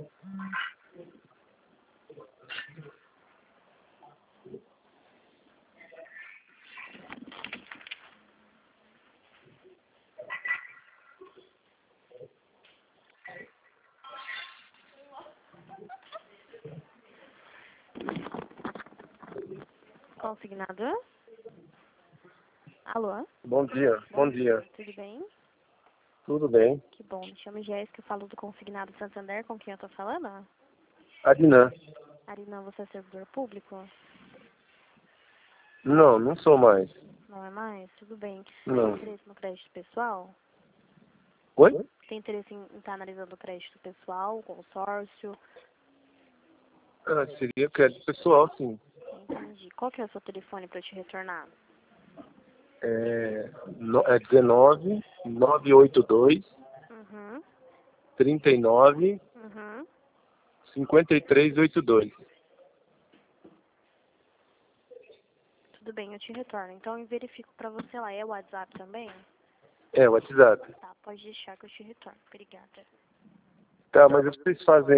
Consignador? Alô? Bom dia, bom dia. Tudo bem? Tudo bem? Que bom. Me chamo Jéssica, eu falo do Consignado Santander, com quem eu tô falando? Adnan. Arina, você é servidor público? Não, não sou mais. Não é mais? Tudo bem. Não. Tem interesse no crédito pessoal? Oi? Tem interesse em estar analisando o crédito pessoal, consórcio? Ah, seria crédito pessoal, sim. Entendi. Qual que é o seu telefone para te retornar? É 19 982 Uhum. 39 Uhum. 5382. Tudo bem, eu te retorno. Então eu verifico para você lá. É o WhatsApp também? É, WhatsApp. Tá, pode deixar que eu te retorno. Obrigada. Tá, mas vocês fazem